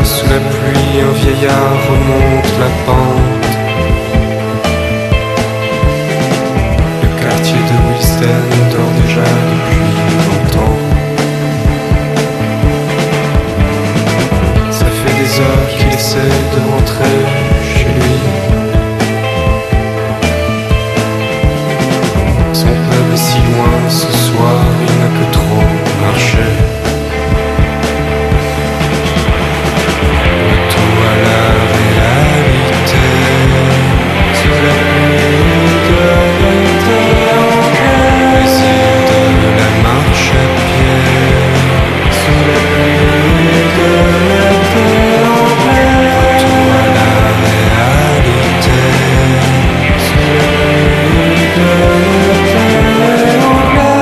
sous la pluie, un vieillard remonte la pente. Le quartier de Wilsten dort déjà depuis longtemps. Ça fait des heures qu'il essaie de rentrer chez lui. Son pub est si loin ce soir, il n'a que trop marché. Retour à la réalité, sous la pluie de l'été anglais. Plaisir de la marche à pied, sous la pluie de l'été anglais. Retour à la réalité, sous la pluie de l'été anglais.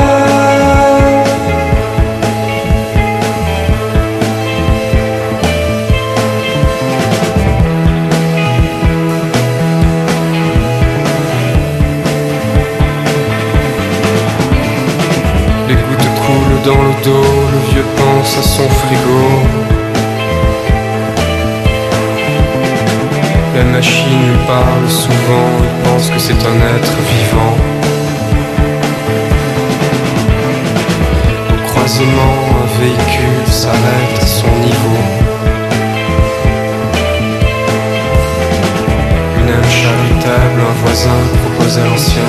Les gouttes coulent dans le dos, le vieux pense à son frigo. La machine lui parle souvent, il pense que c'est un être vivant. Au croisement, un véhicule s'arrête à son niveau. Une âme charitable, un voisin propose à l'ancien